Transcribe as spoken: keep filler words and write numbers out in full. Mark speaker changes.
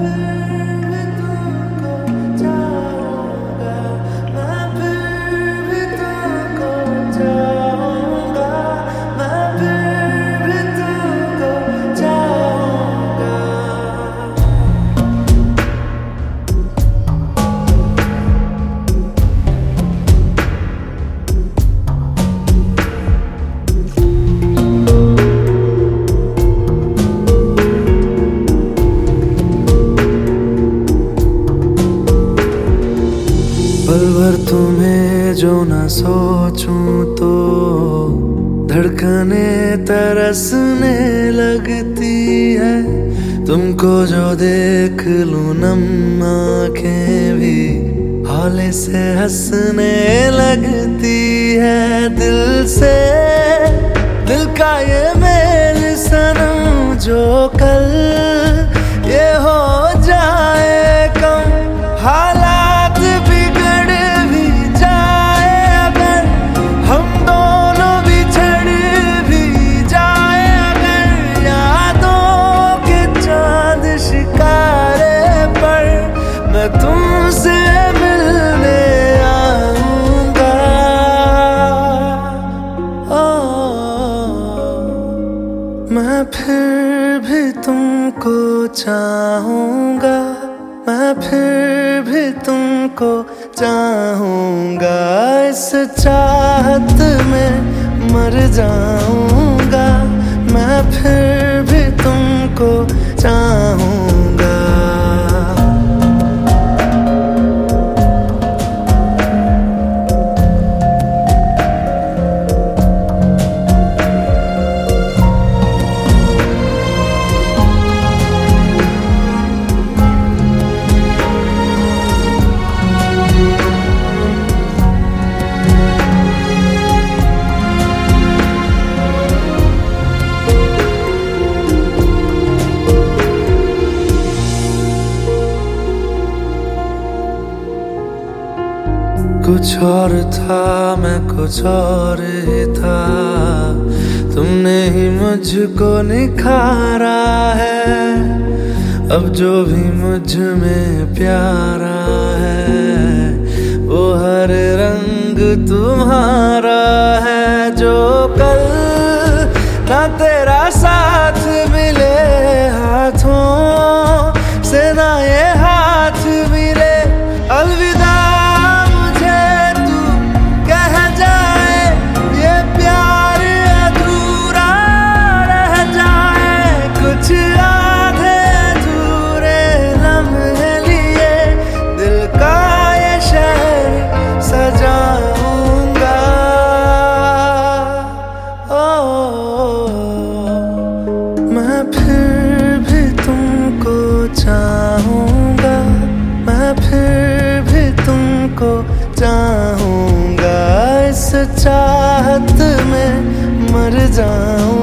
Speaker 1: पल भर तुम्हें जो न सोचूं तो धड़कने तरसने लगती है। तुमको जो देख लूं नम आंखें भी हौले से हंसने लगती है। दिल से दिल का ये मेल सनम जो कल ये हो जाए कम, हालात बिगड़ भी जाए अगर, हम दोनों बिछड़ भी जाए अगर, यादों के चांद शिकारे पर मैं तुमसे मिलने आऊंगा। मैं फिर भी तुमको चाहूंगा, मैं फिर भी तुमको चाहूंगा। इस चाहत में मर जाऊंगा, मैं फिर भी तुमको चाहूंगा। कुछ और था मैं कुछ और ही था, तुमने ही मुझको निखारा है। अब जो भी मुझ में प्यारा है वो हर रंग तुम्हारा है। जो कल ना तेरा साथ मिले हाथों से ना ये हाथ मिले, अलविदा चाहूंगा, मैं फिर भी तुमको चाहूंगा। इस चाहत में मर जाऊं